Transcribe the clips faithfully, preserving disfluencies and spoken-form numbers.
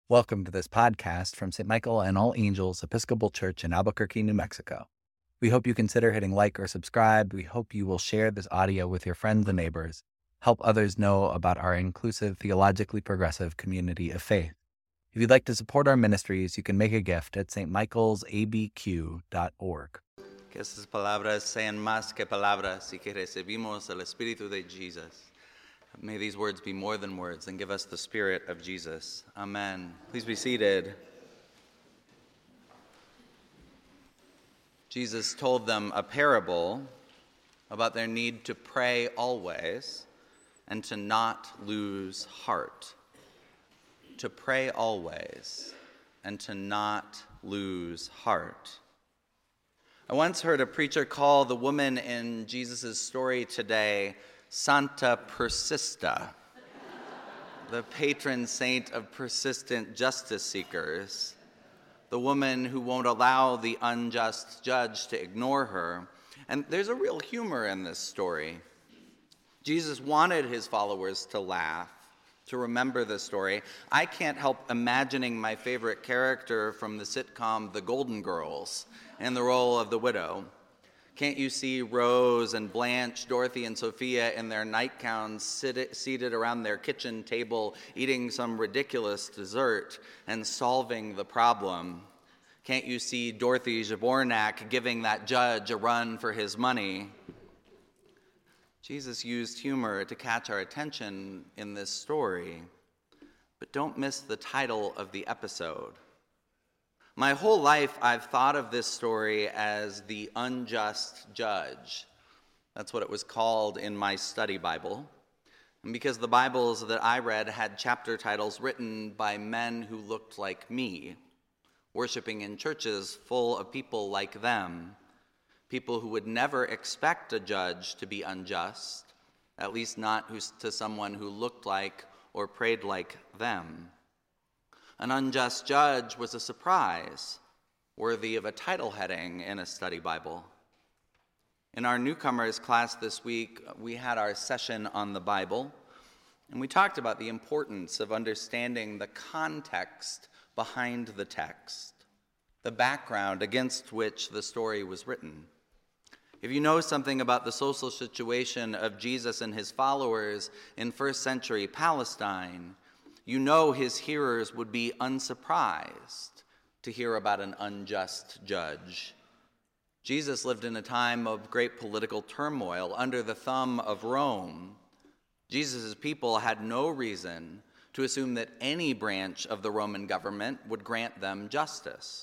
Welcome to this podcast from Saint Michael and All Angels Episcopal Church in Albuquerque, New Mexico. We hope you consider hitting like or subscribe. We hope you will share this audio with your friends and neighbors. Help others know about our inclusive, theologically progressive community of faith. If you'd like to support our ministries, you can make a gift at s t michaels a b q dot org. Que estas palabras sean más que palabras y que recibimos el Espíritu de Jesus. May these words be more than words and give us the Spirit of Jesus. Amen. Please be seated. Jesus told them a parable about their need to pray always and to not lose heart. To pray always and to not lose heart. I once heard a preacher call the woman in Jesus' story today Santa Persista, the patron saint of persistent justice seekers, the woman who won't allow the unjust judge to ignore her. And there's a real humor in this story. Jesus wanted his followers to laugh, to remember the story. I can't help imagining my favorite character from the sitcom The Golden Girls in the role of the widow. Can't you see Rose and Blanche, Dorothy and Sophia in their nightgowns sit- seated around their kitchen table eating some ridiculous dessert and solving the problem? Can't you see Dorothy Zbornak giving that judge a run for his money? Jesus used humor to catch our attention in this story, but don't miss the title of the episode. My whole life, I've thought of this story as the unjust judge. That's what it was called in my study Bible. And because the Bibles that I read had chapter titles written by men who looked like me, worshiping in churches full of people like them, people who would never expect a judge to be unjust, at least not to someone who looked like or prayed like them. An unjust judge was a surprise, worthy of a title heading in a study Bible. In our newcomers class this week, we had our session on the Bible, and we talked about the importance of understanding the context behind the text, the background against which the story was written. If you know something about the social situation of Jesus and his followers in first century Palestine, you know his hearers would be unsurprised to hear about an unjust judge. Jesus lived in a time of great political turmoil under the thumb of Rome. Jesus' people had no reason to assume that any branch of the Roman government would grant them justice.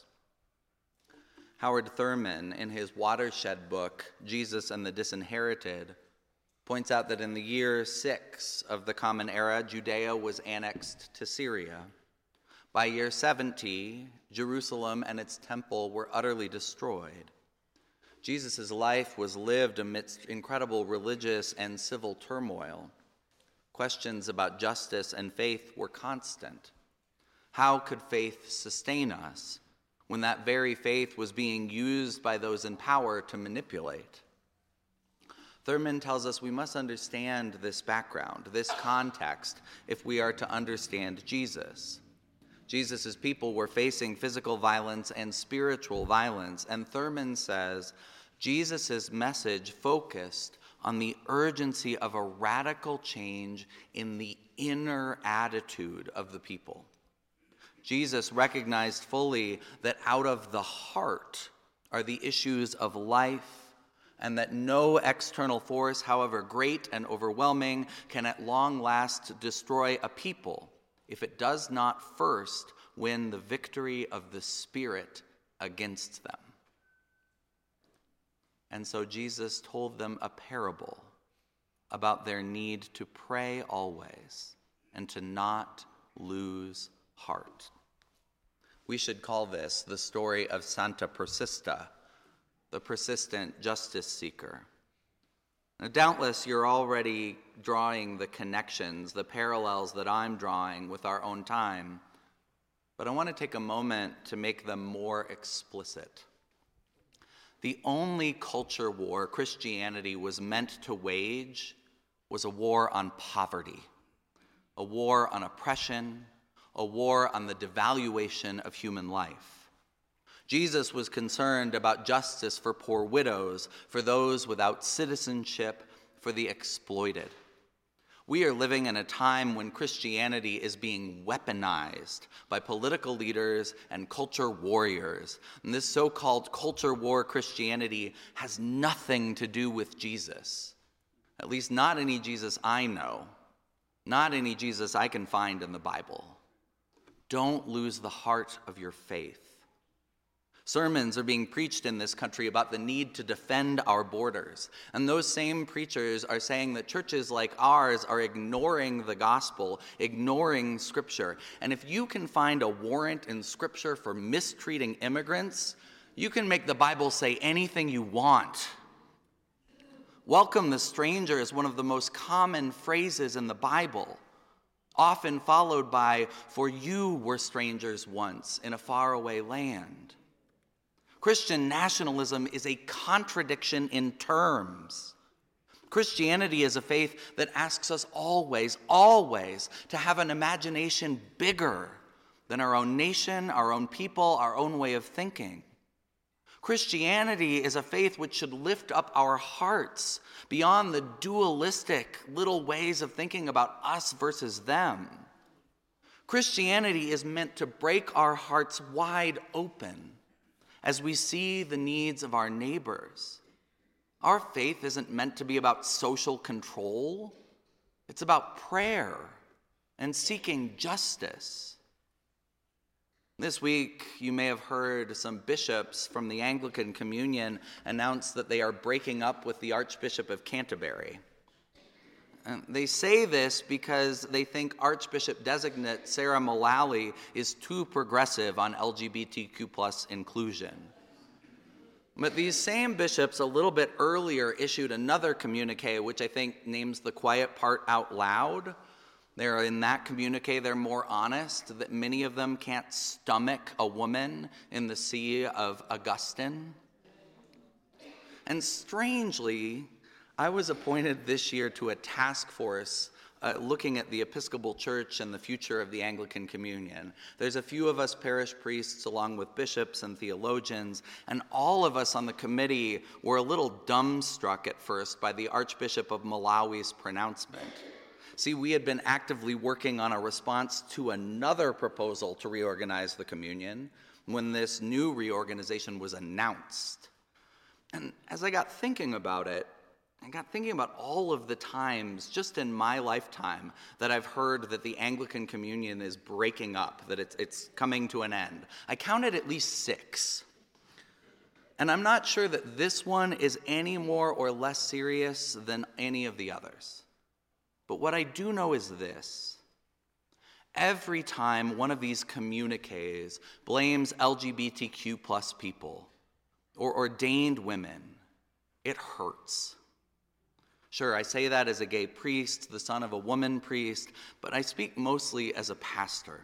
Howard Thurman, in his watershed book, Jesus and the Disinherited, points out that in the year six of the Common Era, Judea was annexed to Syria. By year seventy, Jerusalem and its temple were utterly destroyed. Jesus' life was lived amidst incredible religious and civil turmoil. Questions about justice and faith were constant. How could faith sustain us when that very faith was being used by those in power to manipulate? Thurman tells us we must understand this background, this context, if we are to understand Jesus. Jesus' people were facing physical violence and spiritual violence, and Thurman says Jesus' message focused on the urgency of a radical change in the inner attitude of the people. Jesus recognized fully that out of the heart are the issues of life, and that no external force, however great and overwhelming, can at long last destroy a people if it does not first win the victory of the Spirit against them. And so Jesus told them a parable about their need to pray always and to not lose heart. We should call this the story of Santa Persista, the persistent justice seeker. Now, doubtless you're already drawing the connections, the parallels that I'm drawing with our own time, but I want to take a moment to make them more explicit. The only culture war Christianity was meant to wage was a war on poverty, a war on oppression, a war on the devaluation of human life. Jesus was concerned about justice for poor widows, for those without citizenship, for the exploited. We are living in a time when Christianity is being weaponized by political leaders and culture warriors. And this so-called culture war Christianity has nothing to do with Jesus. At least not any Jesus I know. Not any Jesus I can find in the Bible. Don't lose the heart of your faith. Sermons are being preached in this country about the need to defend our borders. And those same preachers are saying that churches like ours are ignoring the gospel, ignoring Scripture. And if you can find a warrant in Scripture for mistreating immigrants, you can make the Bible say anything you want. Welcome the stranger is one of the most common phrases in the Bible, often followed by, for you were strangers once in a faraway land. Christian nationalism is a contradiction in terms. Christianity is a faith that asks us always, always to have an imagination bigger than our own nation, our own people, our own way of thinking. Christianity is a faith which should lift up our hearts beyond the dualistic little ways of thinking about us versus them. Christianity is meant to break our hearts wide open as we see the needs of our neighbors. Our faith isn't meant to be about social control. It's about prayer and seeking justice. This week, you may have heard some bishops from the Anglican Communion announce that they are breaking up with the Archbishop of Canterbury. And they say this because they think Archbishop-designate Sarah Mullally is too progressive on L G B T Q plus inclusion. But these same bishops a little bit earlier issued another communique, which I think names the quiet part out loud. They're in that communique, they're more honest, that many of them can't stomach a woman in the See of Augustine. And strangely, I was appointed this year to a task force uh, looking at the Episcopal Church and the future of the Anglican Communion. There's a few of us parish priests along with bishops and theologians, and all of us on the committee were a little dumbstruck at first by the Archbishop of Malawi's pronouncement. See, we had been actively working on a response to another proposal to reorganize the communion when this new reorganization was announced. And as I got thinking about it, I got thinking about all of the times, just in my lifetime, that I've heard that the Anglican Communion is breaking up, that it's, it's coming to an end. I counted at least six. And I'm not sure that this one is any more or less serious than any of the others. But what I do know is this. Every time one of these communiques blames L G B T Q plus people or ordained women, it hurts. Sure, I say that as a gay priest, the son of a woman priest, but I speak mostly as a pastor.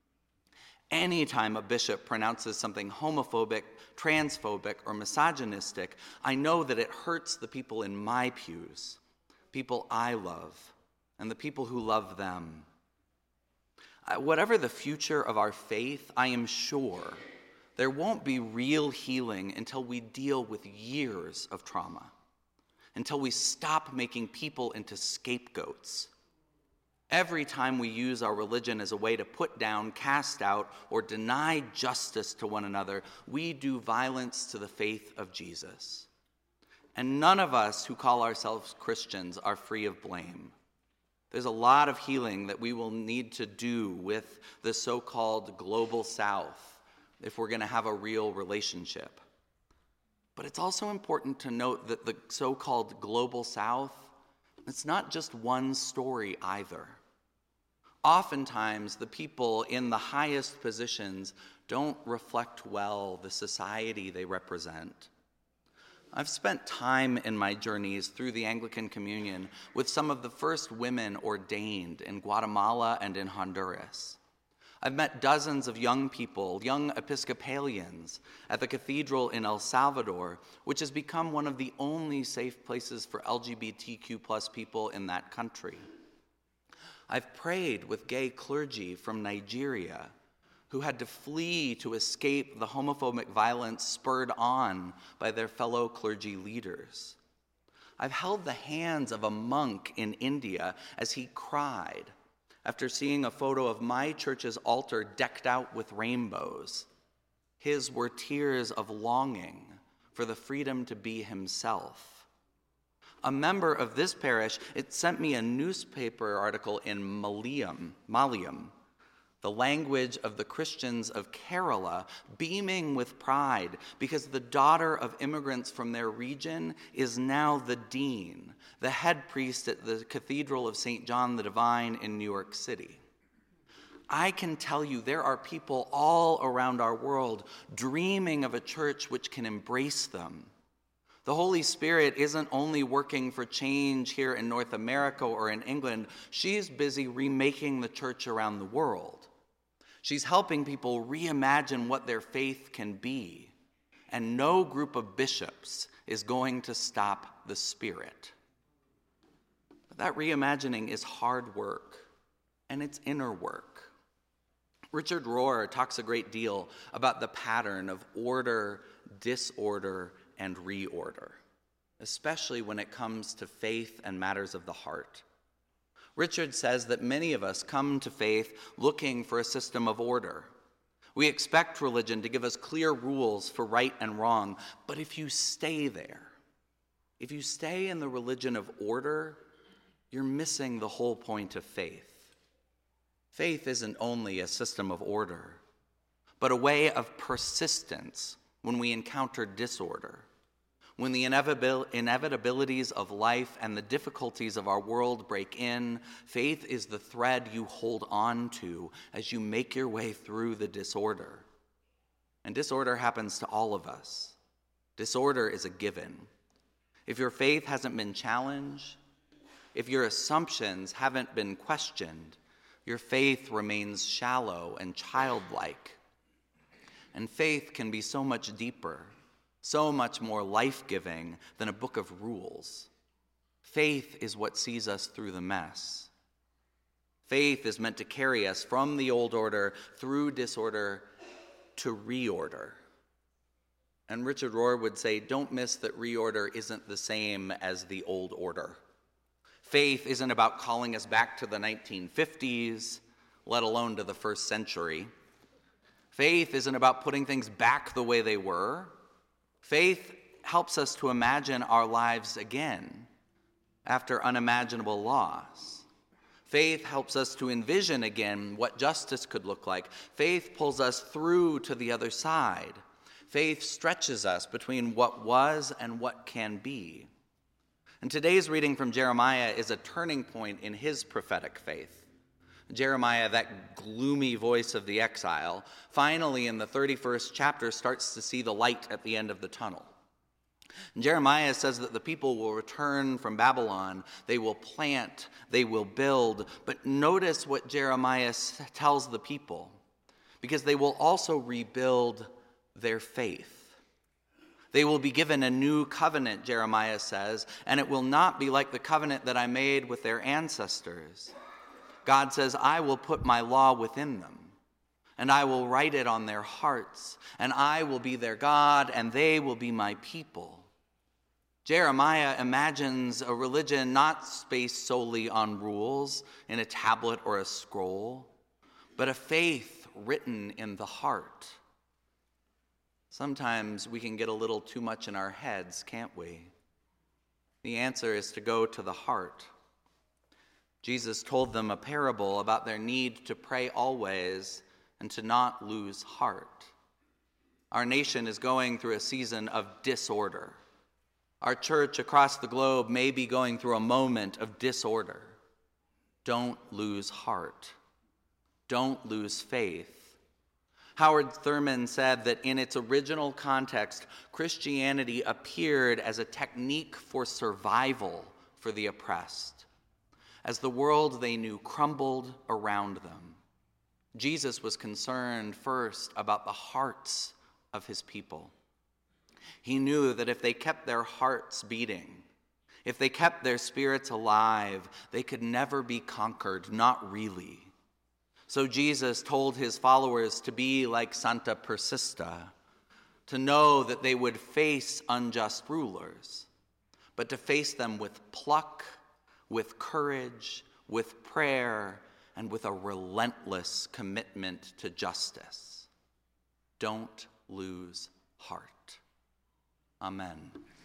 Anytime a bishop pronounces something homophobic, transphobic, or misogynistic, I know that it hurts the people in my pews, people I love, and the people who love them. Whatever the future of our faith, I am sure there won't be real healing until we deal with years of trauma, until we stop making people into scapegoats. Every time we use our religion as a way to put down, cast out, or deny justice to one another, we do violence to the faith of Jesus. And none of us who call ourselves Christians are free of blame. There's a lot of healing that we will need to do with the so-called global South if we're going to have a real relationship. But it's also important to note that the so-called global South, it's not just one story either. Oftentimes, the people in the highest positions don't reflect well the society they represent. I've spent time in my journeys through the Anglican Communion with some of the first women ordained in Guatemala and in Honduras. I've met dozens of young people, young Episcopalians, at the cathedral in El Salvador, which has become one of the only safe places for L G B T Q plus people in that country. I've prayed with gay clergy from Nigeria who had to flee to escape the homophobic violence spurred on by their fellow clergy leaders. I've held the hands of a monk in India as he cried after seeing a photo of my church's altar decked out with rainbows. His were tears of longing for the freedom to be himself. A member of this parish, it sent me a newspaper article in Malayalam, Malayalam, the language of the Christians of Kerala, beaming with pride because the daughter of immigrants from their region is now the dean, the head priest at the Cathedral of Saint John the Divine in New York City. I can tell you there are people all around our world dreaming of a church which can embrace them. The Holy Spirit isn't only working for change here in North America or in England, she's busy remaking the church around the world. She's helping people reimagine what their faith can be, and no group of bishops is going to stop the Spirit. But that reimagining is hard work, and it's inner work. Richard Rohr talks a great deal about the pattern of order, disorder, and reorder, especially when it comes to faith and matters of the heart. Richard says that many of us come to faith looking for a system of order. We expect religion to give us clear rules for right and wrong, but if you stay there, if you stay in the religion of order, you're missing the whole point of faith. Faith isn't only a system of order, but a way of persistence when we encounter disorder. When the inevitabil- inevitabilities of life and the difficulties of our world break in, faith is the thread you hold on to as you make your way through the disorder. And disorder happens to all of us. Disorder is a given. If your faith hasn't been challenged, if your assumptions haven't been questioned, your faith remains shallow and childlike. And faith can be so much deeper, so much more life-giving than a book of rules. Faith is what sees us through the mess. Faith is meant to carry us from the old order through disorder to reorder. And Richard Rohr would say, don't miss that reorder isn't the same as the old order. Faith isn't about calling us back to the nineteen fifties, let alone to the first century. Faith isn't about putting things back the way they were. Faith helps us to imagine our lives again after unimaginable loss. Faith helps us to envision again what justice could look like. Faith pulls us through to the other side. Faith stretches us between what was and what can be. And today's reading from Jeremiah is a turning point in his prophetic faith. Jeremiah, that gloomy voice of the exile, finally in the thirty-first chapter starts to see the light at the end of the tunnel. And Jeremiah says that the people will return from Babylon, they will plant, they will build, but notice what Jeremiah tells the people, because they will also rebuild their faith. They will be given a new covenant, Jeremiah says, and it will not be like the covenant that I made with their ancestors. God says, I will put my law within them, and I will write it on their hearts, and I will be their God, and they will be my people. Jeremiah imagines a religion not based solely on rules in a tablet or a scroll, but a faith written in the heart. Sometimes we can get a little too much in our heads, can't we? The answer is to go to the heart. Jesus told them a parable about their need to pray always and to not lose heart. Our nation is going through a season of disorder. Our church across the globe may be going through a moment of disorder. Don't lose heart. Don't lose faith. Howard Thurman said that in its original context, Christianity appeared as a technique for survival for the oppressed. As the world they knew crumbled around them, Jesus was concerned first about the hearts of his people. He knew that if they kept their hearts beating, If they kept their spirits alive, they could never be conquered, not really. So Jesus told his followers to be like Santa Persista, to know that they would face unjust rulers, but to face them with pluck, with courage, with prayer, and with a relentless commitment to justice. Don't lose heart. Amen.